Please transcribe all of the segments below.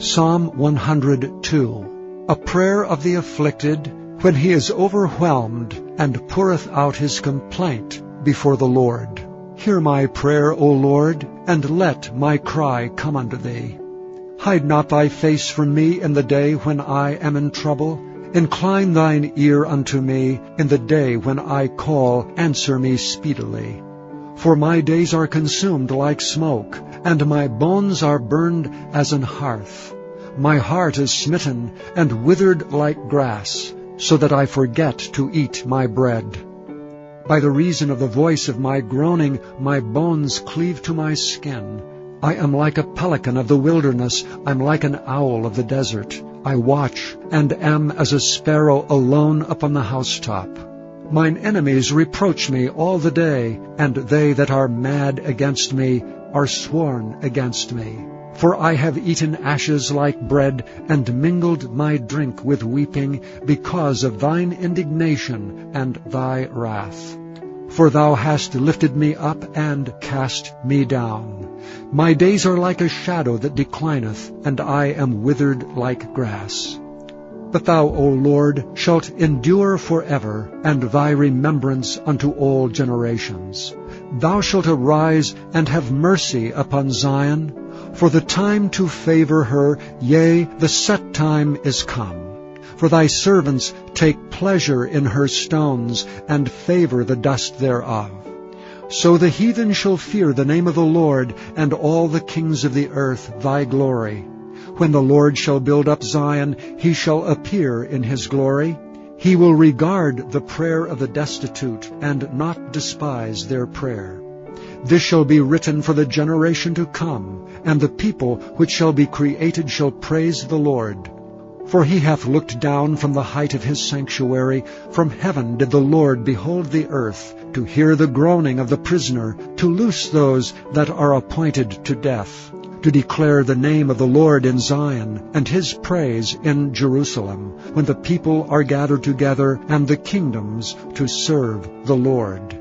Psalm 102. A prayer of the afflicted, when he is overwhelmed, and poureth out his complaint before the Lord. Hear my prayer, O Lord, and let my cry come unto thee. Hide not thy face from me in the day when I am in trouble. Incline thine ear unto me in the day when I call, answer me speedily. For my days are consumed like smoke, and my bones are burned as an hearth. My heart is smitten and withered like grass, so that I forget to eat my bread. By the reason of the voice of my groaning, my bones cleave to my skin. I am like a pelican of the wilderness, I am like an owl of the desert. I watch, and am as a sparrow alone upon the housetop. Mine enemies reproach me all the day, and they that are mad against me are sworn against me. For I have eaten ashes like bread, and mingled my drink with weeping, because of thine indignation and thy wrath. For thou hast lifted me up and cast me down. My days are like a shadow that declineth, and I am withered like grass. But thou, O Lord, shalt endure forever, and thy remembrance unto all generations. Thou shalt arise and have mercy upon Zion, for the time to favor her, yea, the set time is come. For thy servants take pleasure in her stones, and favor the dust thereof. So the heathen shall fear the name of the Lord, and all the kings of the earth thy glory. When the Lord shall build up Zion, he shall appear in his glory. He will regard the prayer of the destitute, and not despise their prayer. This shall be written for the generation to come, and the people which shall be created shall praise the Lord. For he hath looked down from the height of his sanctuary. From heaven did the Lord behold the earth, to hear the groaning of the prisoner, to loose those that are appointed to death, to declare the name of the Lord in Zion, and his praise in Jerusalem, when the people are gathered together, and the kingdoms to serve the Lord.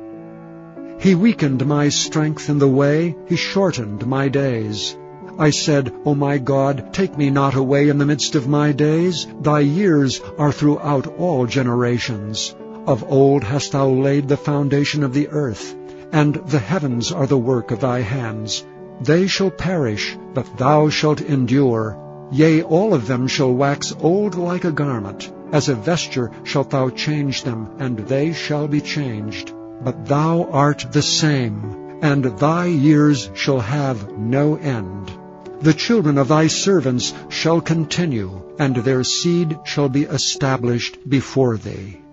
He weakened my strength in the way, he shortened my days. I said, O my God, take me not away in the midst of my days. Thy years are throughout all generations. Of old hast thou laid the foundation of the earth, and the heavens are the work of thy hands. They shall perish, but thou shalt endure. Yea, all of them shall wax old like a garment. As a vesture shalt thou change them, and they shall be changed. But thou art the same, and thy years shall have no end. The children of thy servants shall continue, and their seed shall be established before thee.